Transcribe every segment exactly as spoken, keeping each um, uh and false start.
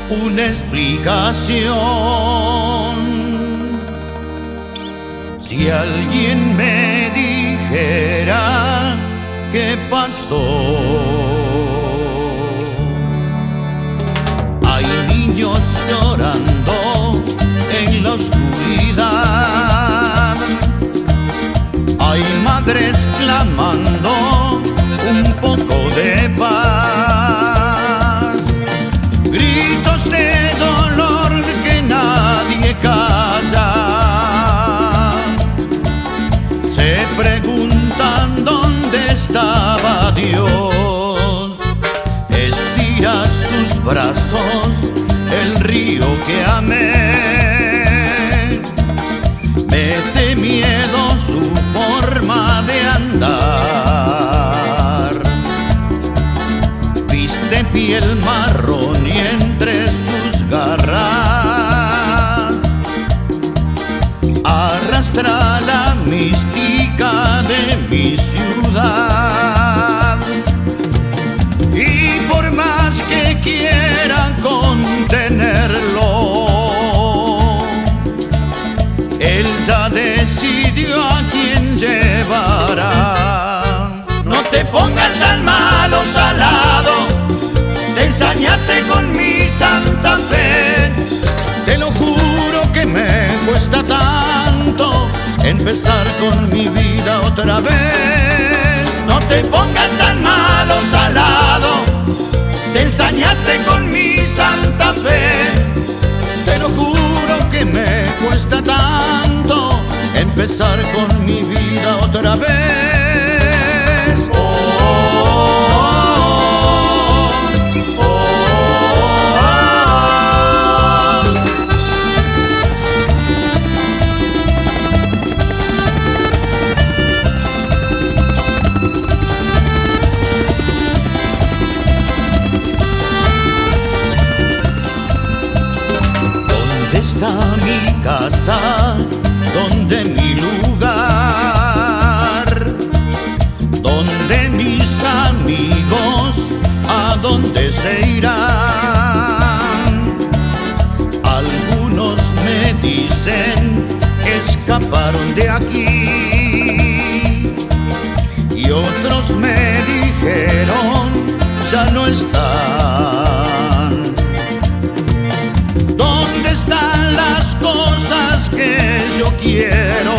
una explicación. Si alguien me dijera qué pasó. Hay niños llorando en la oscuridad, hay madres clamando un poco de paz, gritos de dolor que nadie calla. Se preguntan dónde estaba Dios. Estira sus brazos el río que amé. Mete miedo su forma de andar. Viste piel marrón y entre sus garras arrastra la mística de mi ciudad. Y por más que quieran contenerlo, él ya decidió a quién llevará. No te pongas tan malo, salado, te ensañaste con mi santa fe. Te lo juro que me cuesta tanto empezar con mi vida otra vez. No te pongas tan malo, salado, te ensañaste con mi santa fe. Te lo juro que me cuesta tanto empezar con mi vida otra vez. Oh, oh, oh, ¿dónde está mi casa? ¿Dónde mi lugar? ¿Dónde mis amigos? ¿A dónde se irán? Algunos me dicen que escaparon de aquí y otros me dijeron ya no están. ¿Dónde están las cosas que yo quiero?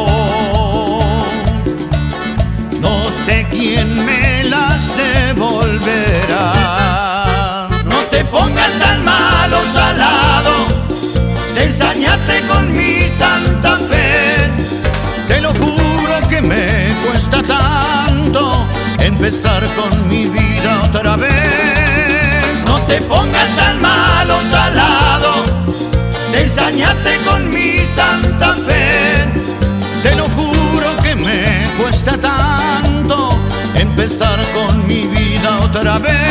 No sé quién me las devolverá. No te pongas tan malo, salado, te ensañaste con mi santa fe. Te lo juro que me cuesta tanto empezar con mi vida otra vez. No te pongas tan malo, salado, te ensañaste con mi santa fe. Te lo juro que me cuesta tanto empezar con mi vida otra vez.